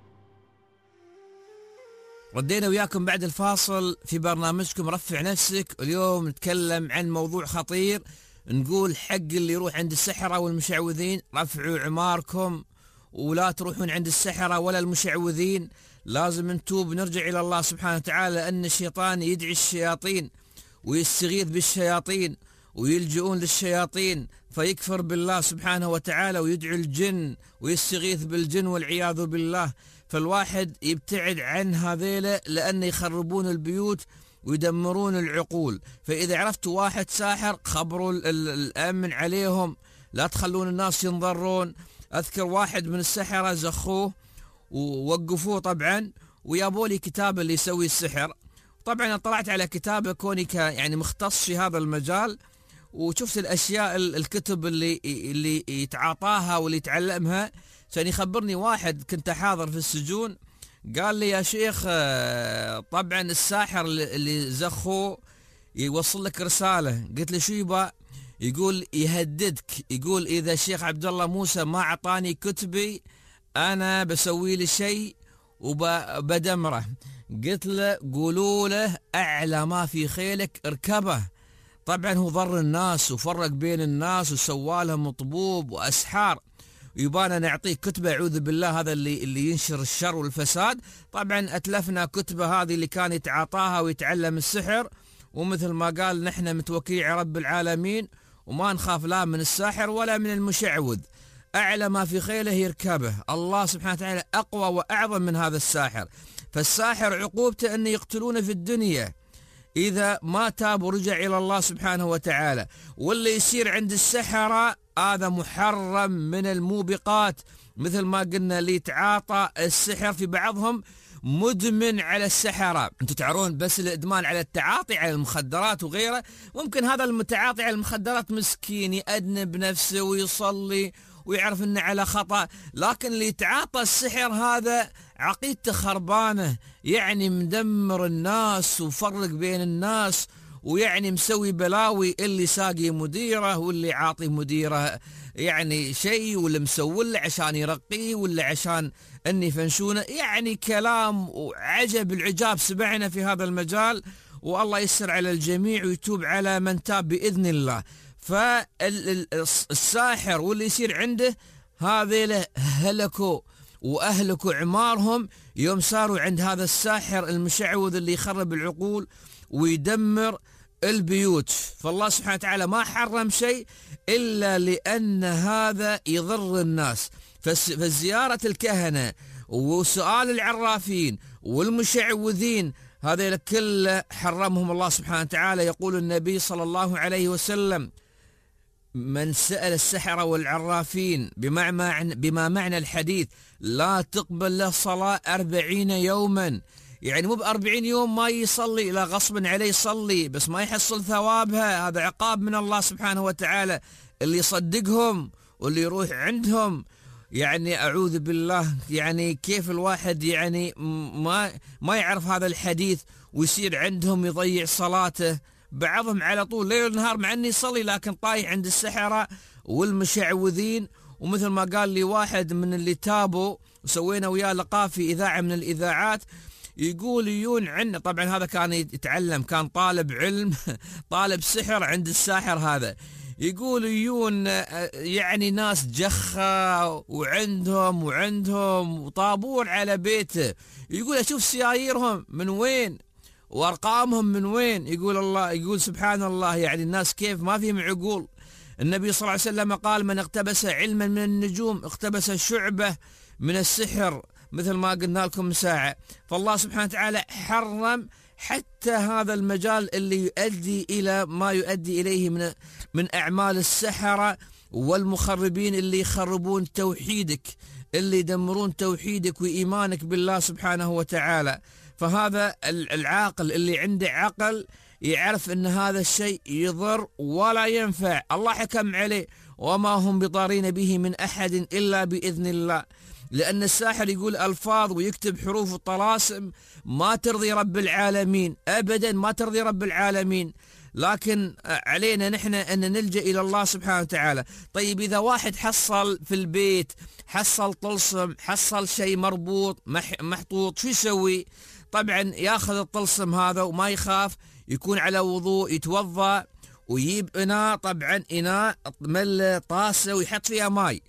ردينا وياكم بعد الفاصل في برنامجكم رفع نفسك. اليوم نتكلم عن موضوع خطير، نقول حق اللي يروح عند السحرة والمشعوذين رفعوا عماركم ولا تروحون عند السحرة ولا المشعوذين، لازم نتوب نرجع إلى الله سبحانه وتعالى، لأن الشيطان يدعي الشياطين ويستغيث بالشياطين ويلجؤون للشياطين فيكفر بالله سبحانه وتعالى ويدعو الجن ويستغيث بالجن والعياذ بالله. فالواحد يبتعد عن هذيله لأن يخربون البيوت ويدمرون العقول. فإذا عرفتوا واحد ساحر خبروا الأمن عليهم، لا تخلون الناس ينضرون. أذكر واحد من السحرة زخوه ووقفوه طبعا ويابوا لي كتاب اللي يسوي السحر. طبعا طلعت على كتابه كوني يعني مختص في هذا المجال، وشفت الأشياء الكتب اللي اللي يتعاطاها واللي يتعلمها. كان يخبرني واحد كنت حاضر في السجون، قال لي يا شيخ طبعا الساحر اللي زخوه يوصل لك رسالة. قلت له شو يبا؟ يقول يهددك، يقول إذا الشيخ عبد الله موسى ما أعطاني كتبي أنا بسوي له شيء وبدمره. قلت له قولوا له أعلى ما في خيلك اركبه. طبعا هو ضر الناس وفرق بين الناس وسوالهم طبوب وأسحار، يبانا نعطيه كتبه أعوذ بالله، هذا اللي اللي ينشر الشر والفساد. طبعا أتلفنا كتبه هذه اللي كان يتعاطاها ويتعلم السحر، ومثل ما قال نحن متوكلين على رب العالمين وما نخاف لا من الساحر ولا من المشعوذ. أعلى ما في خيله يركبه. الله سبحانه وتعالى أقوى وأعظم من هذا الساحر. فالساحر عقوبته أن يقتلونه في الدنيا إذا ما تاب ورجع إلى الله سبحانه وتعالى. واللي يصير عند السحرة هذا محرم من الموبقات، مثل ما قلنا اللي يتعاطى السحر في بعضهم مدمن على السحرة. انتم تعرفون بس الادمان على التعاطي على المخدرات وغيره، ممكن هذا المتعاطي على المخدرات مسكين يأدنب نفسه ويصلي ويعرف انه على خطأ، لكن اللي يتعاطى السحر هذا عقيدته خربانة، يعني مدمر الناس وفرق بين الناس، ويعني مسوي بلاوي، اللي ساقي مديره واللي عاطي مديره يعني شيء، واللي مسوي له عشان يرقيه ولا عشان ان يفنشونه. يعني كلام وعجب العجاب سمعنا في هذا المجال، والله يسر على الجميع ويتوب على من تاب بإذن الله. فالساحر واللي يصير عنده هذيله هلكوا وأهلكوا عمارهم يوم صاروا عند هذا الساحر المشعوذ اللي يخرب العقول ويدمر البيوت. فالله سبحانه وتعالى ما حرم شيء إلا لأن هذا يضر الناس. فزيارة الكهنة وسؤال العرافين والمشعوذين هذا كله حرمهم الله سبحانه وتعالى. يقول النبي صلى الله عليه وسلم من سأل السحرة والعرافين بما معنى, بما معنى الحديث لا تقبل له صلاة أربعين يوما، يعني مو بأربعين يوم ما يصلي، لا غصبا عليه يصلي بس ما يحصل ثوابها، هذا عقاب من الله سبحانه وتعالى. اللي يصدقهم واللي يروح عندهم يعني أعوذ بالله، يعني كيف الواحد يعني ما ما يعرف هذا الحديث ويصير عندهم يضيع صلاته. بعضهم على طول ليل ونهار مع اني يصلي لكن طايح عند السحرة والمشعوذين. ومثل ما قال لي واحد من اللي تابوا وسوينا وياه لقاء في إذاعة من الإذاعات، يقول يجون عندنا، طبعا هذا كان يتعلم كان طالب علم طالب سحر عند الساحر هذا، يقول يجون يعني ناس جخة وعندهم وعندهم وطابور على بيته، يقول أشوف سياييرهم من وين وأرقامهم من وين. يقول الله يقول سبحان الله، يعني الناس كيف ما فيهم عقول. النبي صلى الله عليه وسلم قال من اقتبس علما من النجوم اقتبس شعبة من السحر، مثل ما قلنا لكم ساعة. فالله سبحانه وتعالى حرم حتى هذا المجال اللي يؤدي إلى ما يؤدي إليه من من أعمال السحرة والمخربين اللي يخربون توحيدك، اللي يدمرون توحيدك وإيمانك بالله سبحانه وتعالى. فهذا العاقل اللي عنده عقل يعرف أن هذا الشيء يضر ولا ينفع، الله حكم عليه وما هم بضارين به من أحد إلا بإذن الله. لأن الساحر يقول ألفاظ ويكتب حروف الطلاسم ما ترضي رب العالمين أبدا، ما ترضي رب العالمين، لكن علينا نحن أن نلجأ إلى الله سبحانه وتعالى. طيب إذا واحد حصل في البيت حصل طلسم حصل شيء مربوط محطوط شو يسوي؟ طبعا ياخذ الطلسم هذا وما يخاف، يكون على وضوء يتوضأ ويجيب إناء، طبعا إناء مل طاسة ويحط فيها ماي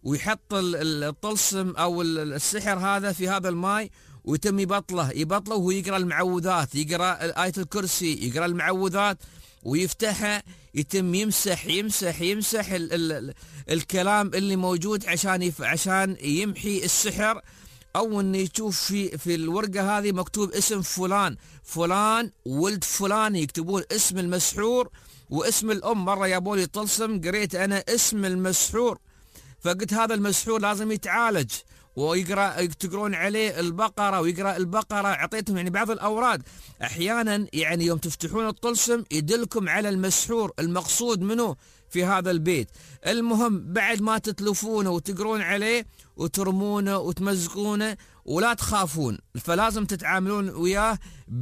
ويحط الطلسم أو السحر هذا في هذا الماء ويتم يبطله يبطله وهو يقرأ المعوذات، يقرأ آية الكرسي، يقرأ المعوذات ويفتحها، يتم يمسح يمسح يمسح ال ال ال الكلام اللي موجود عشان يف عشان يمحي السحر، أو إنه يشوف في في الورقة هذه مكتوب اسم فلان فلان ولد فلان، يكتبون اسم المسحور واسم الأم. مرة جابوا لي طلسم قريت أنا اسم المسحور، فقلت هذا المسحور لازم يتعالج، ويقرأ يتقرون عليه البقرة ويقرأ البقرة. أعطيتهم يعني بعض الأوراد أحيانا يعني يوم تفتحون الطلسم يدلكم على المسحور المقصود منه في هذا البيت. المهم بعد ما تتلفونه وتقرون عليه وترمونه وتمزقونه ولا تخافون، فلازم تتعاملون وياه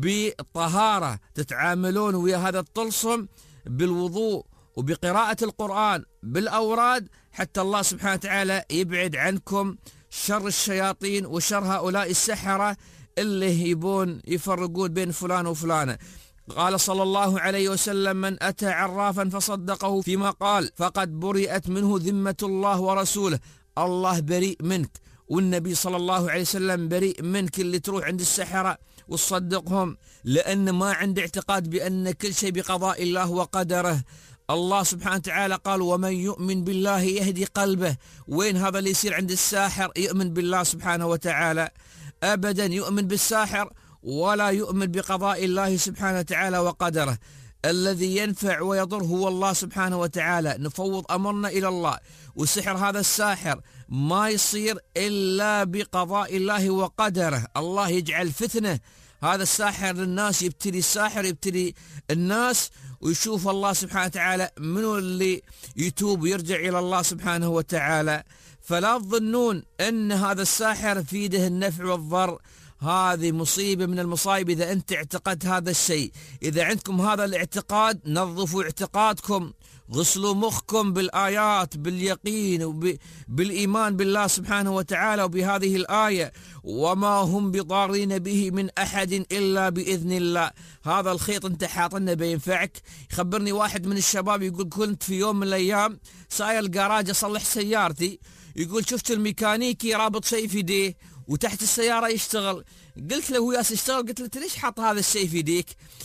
بطهارة، تتعاملون ويا هذا الطلسم بالوضوء وبقراءة القرآن بالأوراد، حتى الله سبحانه وتعالى يبعد عنكم شر الشياطين وشر هؤلاء السحرة اللي يبون يفرقون بين فلان وفلانة. قال صلى الله عليه وسلم: من أتى عرافا فصدقه فيما قال فقد برئت منه ذمة الله ورسوله. الله بريء منك، والنبي صلى الله عليه وسلم بريء منك اللي تروح عند السحرة وتصدقهم، لأن ما عنده اعتقاد بأن كل شيء بقضاء الله وقدره. الله سبحانه وتعالى قال: ومن يؤمن بالله يهدي قلبه. وين هذا اللي يصير عند الساحر يؤمن بالله سبحانه وتعالى؟ أبدا، يؤمن بالساحر ولا يؤمن بقضاء الله سبحانه وتعالى وقدره. الذي ينفع ويضر هو الله سبحانه وتعالى، نفوض أمرنا إلى الله. والسحر هذا الساحر ما يصير إلا بقضاء الله وقدره. الله يجعل فتنة هذا الساحر للناس، يبتلي الساحر يبتلي الناس، ويشوف الله سبحانه وتعالى منو اللي يتوب ويرجع إلى الله سبحانه وتعالى. فلا تظنون أن هذا الساحر في يده النفع والضر، هذه مصيبة من المصائب إذا أنت اعتقدت هذا الشيء. إذا عندكم هذا الاعتقاد نظفوا اعتقادكم، غسلوا مخكم بالآيات باليقين وبالإيمان بالله سبحانه وتعالى وبهذه الآية: وما هم بضارين به من أحد إلا بإذن الله. هذا الخيط انت حاطنه بينفعك. يخبرني واحد من الشباب يقول: كنت في يوم من الأيام ساير الجراج أصلح سيارتي، يقول شفت الميكانيكي رابط شيء في يديه وتحت السيارة يشتغل. قلت له: هو ياس يشتغل؟ قلت له: ليش حط هذا الشيء في يديك؟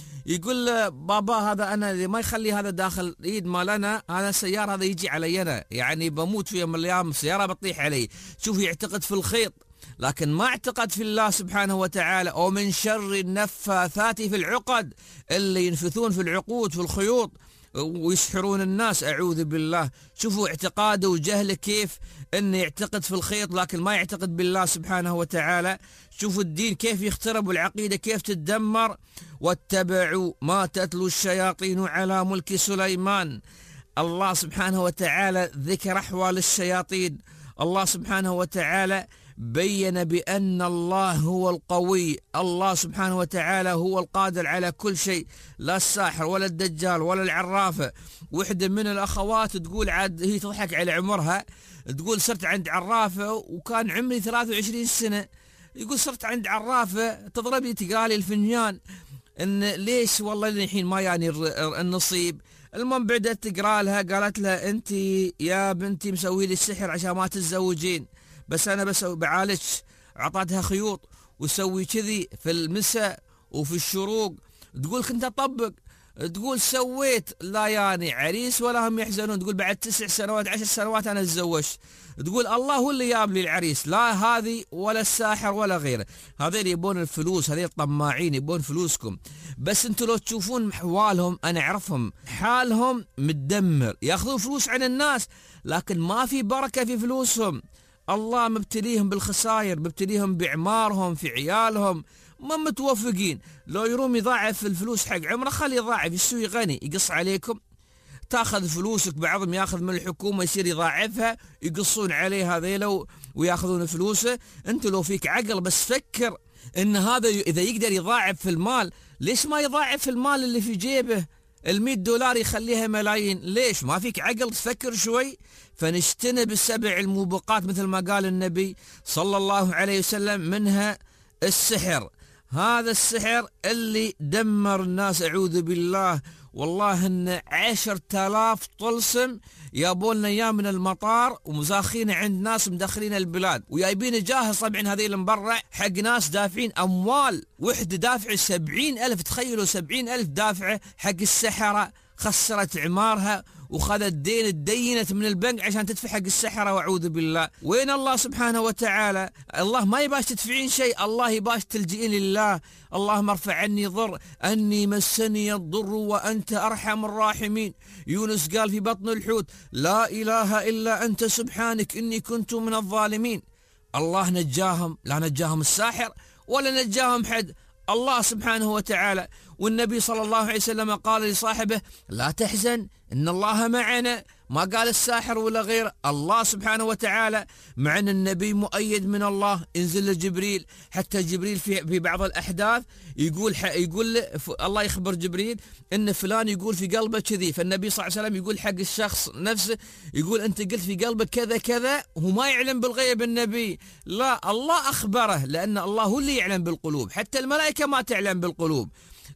يقول: بابا هذا أنا اللي ما يخلي هذا داخل ايد مالنا، هذا السيارة هذا يجي علي أنا، يعني بموت في يوم من الأيام السيارة بتطيح علي. شوف، يعتقد في الخيط لكن ما اعتقد في الله سبحانه وتعالى. ومن شر النفاثات في العقد، اللي ينفثون في العقود في الخيوط ويسحرون الناس، أعوذ بالله. شوفوا اعتقاده وجهله كيف أنه يعتقد في الخيط لكن ما يعتقد بالله سبحانه وتعالى. شوفوا الدين كيف يخترب والعقيدة كيف تتدمر. واتبعوا ما تتلو الشياطين على ملك سليمان. الله سبحانه وتعالى ذكر أحوال الشياطين. الله سبحانه وتعالى بين بأن الله هو القوي، الله سبحانه وتعالى هو القادر على كل شيء، لا الساحر ولا الدجال ولا العرافة. وحدة من الأخوات تقول، عاد هي تضحك على عمرها، تقول صرت عند عرافة وكان عمري ثلاثة وعشرين سنة، يقول صرت عند عرافة تضرب لي تقالي الفنجان، إن ليش والله الحين ما يعني النصيب. المهم بدأت تقرأ لها، قالت لها: أنت يا بنتي مسوي لي السحر عشان ما تتزوجين، بس أنا بس بعالج. عطتها خيوط وسوي كذي في المساء وفي الشروق. تقول كنت أطبق، تقول سويت لا يعني عريس ولا هم يحزنون. تقول بعد تسع سنوات عشر سنوات أنا تزوجت. تقول الله هو اللي جاب لي العريس، لا هذه ولا الساحر ولا غيره. هذول يبون الفلوس، هذول طماعين يبون فلوسكم. بس انتوا لو تشوفون حوالهم، أنا أعرفهم حالهم متدمر، ياخذون فلوس عن الناس لكن ما في بركة في فلوسهم. الله مبتليهم بالخسائر، مبتليهم بعمارهم في عيالهم، ما متوفقين. لو يروم يضاعف الفلوس حق عمره خليه يضاعف، يسوي غني يقص عليكم. تاخذ فلوسك، بعضهم ياخذ من الحكومة يصير يضاعفها، يقصون عليه هذيلا وياخذون فلوسه. انت لو فيك عقل بس فكر ان هذا اذا يقدر يضاعف في المال، ليش ما يضاعف في المال اللي في جيبه؟ المئة دولار يخليها ملايين، ليش ما فيك عقل تفكر شوي؟ فنجتنب السبع الموبقات مثل ما قال النبي صلى الله عليه وسلم، منها السحر. هذا السحر اللي دمر الناس، أعوذ بالله. والله ان عشرة آلاف طلسم يابولنا اياه من المطار ومزاخينه عند ناس مدخلين البلاد ويايبين جاهز. طبعا هذه المبرع حق ناس دافعين اموال، وحده دافعه سبعين الف، تخيلوا سبعين الف دافعه حق السحرة، خسرت عمارها وخذت دين اتدينت من البنك عشان تدفع حق السحرة، واعوذ بالله. وين الله سبحانه وتعالى؟ الله ما يباش تدفعين شيء، الله يباش تلجئين لله. اللهم ارفع عني ضر اني مسني الضر وانت ارحم الراحمين. يونس قال في بطن الحوت لا اله الا انت سبحانك اني كنت من الظالمين. الله نجاهم، لا نجاهم الساحر ولا نجاهم حد، الله سبحانه وتعالى. والنبي صلى الله عليه وسلم قال لصاحبه لا تحزن إن الله معنا، ما قال الساحر ولا غير، الله سبحانه وتعالى. مع أن النبي مؤيد من الله، انزل لجبريل، حتى جبريل في في بعض الأحداث يقول يقول الله يخبر جبريل أن فلان يقول في قلبه كذي، فالنبي صلى الله عليه وسلم يقول حق الشخص نفسه، يقول أنت قلت في قلبك كذا كذا، هو ما يعلم بالغيب النبي، لا الله أخبره، لأن الله هو اللي يعلم بالقلوب، حتى الملائكة ما تعلم بالقلوب.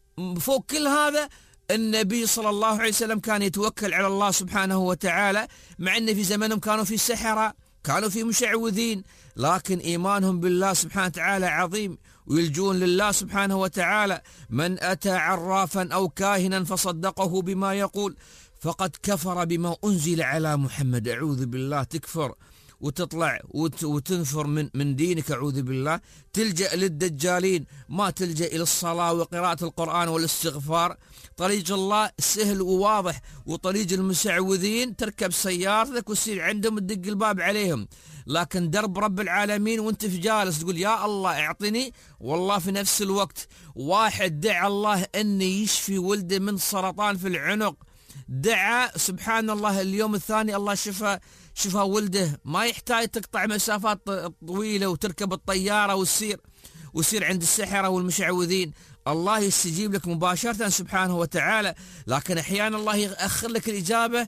فوق كل هذا النبي صلى الله عليه وسلم كان يتوكل على الله سبحانه وتعالى، مع أن في زمنهم كانوا في سحرة، كانوا في مشعوذين، لكن إيمانهم بالله سبحانه وتعالى عظيم، ويلجون لله سبحانه وتعالى. من أتى عرافا أو كاهنا فصدقه بما يقول فقد كفر بما أنزل على محمد. أعوذ بالله، تكفر وتطلع وتنفر من من دينك، أعوذ بالله. تلجأ للدجالين، ما تلجأ إلى الصلاة وقراءة القرآن والاستغفار. طريق الله سهل وواضح، وطريق المسعوذين تركب سيارتك وتصير عندهم تدق الباب عليهم، لكن درب رب العالمين وانت في جالس تقول يا الله اعطني. والله في نفس الوقت واحد دعا الله أن يشفي ولده من سرطان في العنق، دعا سبحان الله اليوم الثاني الله شفى شفى ولده، ما يحتاج تقطع مسافات طويلة وتركب الطيارة وتصير وتصير عند السحرة والمشعوذين. الله يستجيب لك مباشرة سبحانه وتعالى، لكن أحيانا الله يأخر لك الإجابة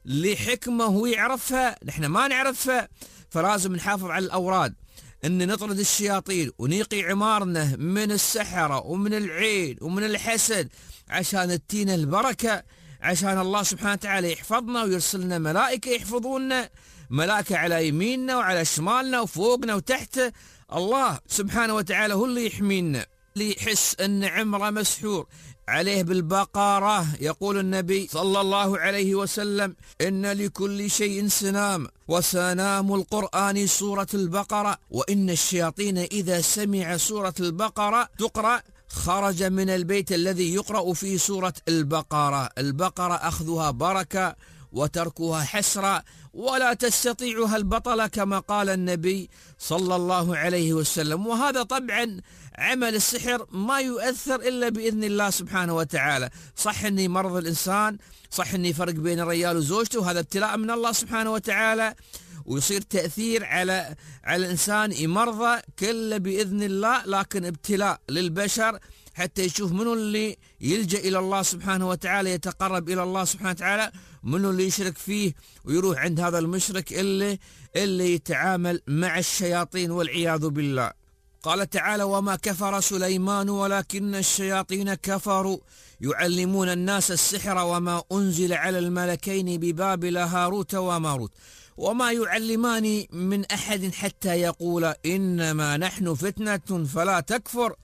لحكمة هو يعرفها، نحن ما نعرفها. فلازم نحافظ على الأوراد، أن نطرد الشياطين ونيقي عمارنا من السحرة ومن العين ومن الحسد، عشان تتينا البركة، عشان الله سبحانه وتعالى يحفظنا ويرسلنا ملائكة يحفظوننا، ملائكة على يميننا وعلى شمالنا وفوقنا وتحت. الله سبحانه وتعالى هو اللي يحمينا. اللي يحس أن عمره مسحور عليه بالبقرة، يقول النبي صلى الله عليه وسلم إن لكل شيء سنام، وسنام القرآن سورة البقرة، وإن الشياطين إذا سمع سورة البقرة تقرأ خرج من البيت الذي يقرأ فيه سورة البقرة. البقرة أخذها بركة وتركها حسرة، ولا تستطيعها البطلة كما قال النبي صلى الله عليه وسلم. وهذا طبعا عمل السحر ما يؤثر إلا بإذن الله سبحانه وتعالى. صح أني مرض الإنسان، صح أني فرق بين الرجال وزوجته، وهذا ابتلاء من الله سبحانه وتعالى، ويصير تأثير على على الإنسان يمرضى كله بإذن الله، لكن ابتلاء للبشر حتى يشوف منو اللي يلجأ إلى الله سبحانه وتعالى، يتقرب إلى الله سبحانه وتعالى، منو اللي يشرك فيه ويروح عند هذا المشرك اللي اللي يتعامل مع الشياطين والعياذ بالله. قال تعالى وما كفر سليمان ولكن الشياطين كفروا يعلمون الناس السحر وما أنزل على الملكين ببابل هاروت وماروت وما يعلمان من أحد حتى يقول إنما نحن فتنة فلا تكفر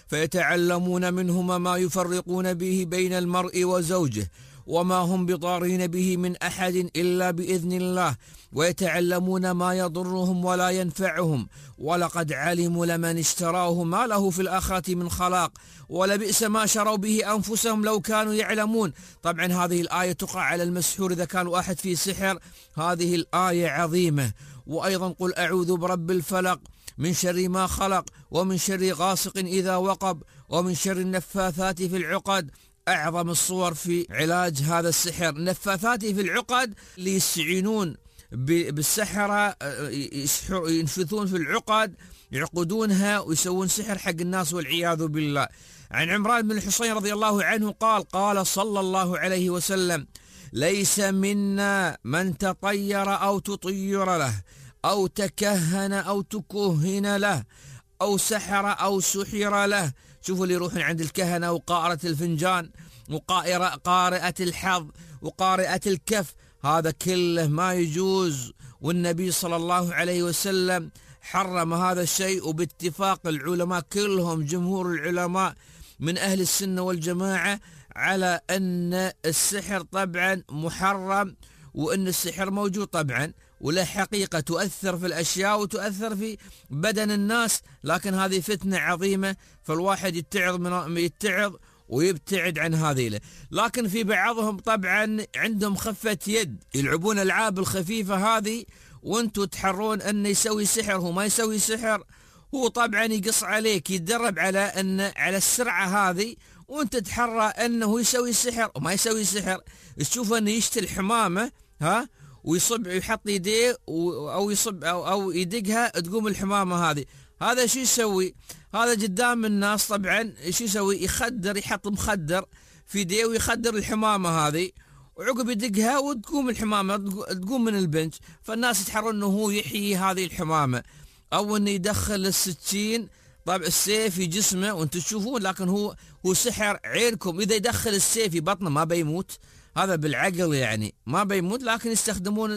فيتعلمون منهما ما يفرقون به بين المرء وزوجه وما هم بضارين به من أحد إلا بإذن الله ويتعلمون ما يضرهم ولا ينفعهم ولقد علموا لمن اشتراه ما له في الآخرة من خلاق ولبئس ما شروا به أنفسهم لو كانوا يعلمون. طبعا هذه الآية تقع على المسحور إذا كان واحد في سحر، هذه الآية عظيمة. وأيضا قل أعوذ برب الفلق من شر ما خلق ومن شر غاسق إذا وقب ومن شر النفاثات في العقد. أعظم الصور في علاج هذا السحر نفاثات في العقد، اللي يستعينون بالسحرة ينفثون في العقد يعقدونها ويسوون سحر حق الناس والعياذ بالله. عن عمران بن الحصين رضي الله عنه قال قال صلى الله عليه وسلم ليس منا من تطير أو تطير له أو تكهن أو تكهن له أو سحر أو سحر له. شوفوا اللي يروحون عند الكهنة وقارة الفنجان وقارئة قارئة الحظ وقارئة الكف، هذا كله ما يجوز. والنبي صلى الله عليه وسلم حرم هذا الشيء، وباتفاق العلماء كلهم جمهور العلماء من أهل السنة والجماعة على أن السحر طبعا محرم، وأن السحر موجود طبعا، وله حقيقة تؤثر في الأشياء وتؤثر في بدن الناس، لكن هذه فتنة عظيمة، فالواحد يتعظ من يتعظ ويبتعد عن هذه. لكن في بعضهم طبعا عندهم خفة يد، يلعبون الألعاب الخفيفة هذه، وانتم تحرون أنه يسوي سحر، هو ما يسوي سحر، هو طبعا يقص عليك، يتدرب على أن على السرعة هذه، وانت تحرى أنه يسوي سحر وما يسوي سحر. تشوف أنه يشتري الحمامة ها ويصب يحط يديه أو يصب أو, أو يدقها تقوم الحمامة هذه. هذا شو يسوي؟ هذا قدام الناس طبعا شو يسوي؟ يخدر، يحط مخدر في يديه ويخدر الحمامة هذه، وعقب يدقها وتقوم الحمامة تقوم من البنج، فالناس يتحرون أنه هو يحيي هذه الحمامة، أو أنه يدخل السكين طبعا السيف في جسمه وانتم تشوفون، لكن هو هو سحر عينكم. إذا يدخل السيف في بطنه ما بيموت، هذا بالعقل يعني ما بيموت، لكن يستخدمون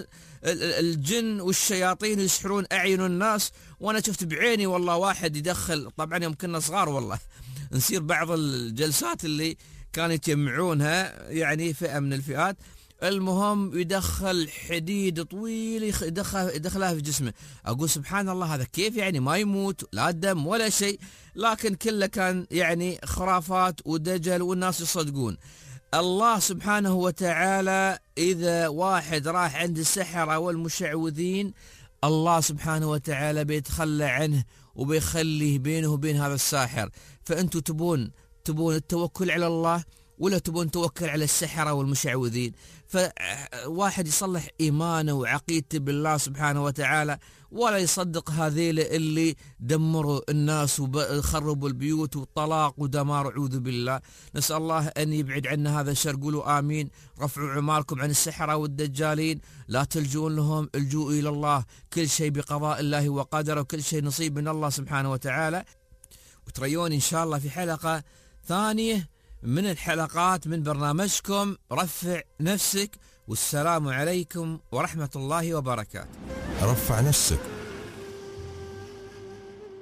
الجن والشياطين يسحرون أعين الناس. وأنا شفت بعيني والله واحد يدخل، طبعا يوم كنا صغار والله نصير بعض الجلسات اللي كانوا يجمعونها يعني فئة من الفئات، المهم يدخل حديد طويل يدخل يدخلها في جسمه. أقول سبحان الله، هذا كيف يعني ما يموت لا دم ولا شيء، لكن كله كان يعني خرافات ودجل والناس يصدقون. الله سبحانه وتعالى إذا واحد راح عند السحرة والمشعوذين، الله سبحانه وتعالى بيتخلى عنه وبيخليه بينه وبين هذا الساحر. فأنتوا تبون تبون التوكل على الله ولا تبون توكل على السحرة والمشعوذين؟ فواحد يصلح إيمانه وعقيدته بالله سبحانه وتعالى، ولا يصدق هذيل اللي دمروا الناس وخربوا البيوت والطلاق ودمار، أعوذ بالله. نسأل الله أن يبعد عنا هذا الشر، قولوا آمين. رفعوا عماركم عن السحرة والدجالين، لا تلجؤون لهم، الجؤوا إلى الله، كل شيء بقضاء الله وقدره، وكل شيء نصيب من الله سبحانه وتعالى. وتريون إن شاء الله في حلقة ثانية من الحلقات من برنامجكم رفع نفسك، والسلام عليكم ورحمة الله وبركاته. رفع نفسك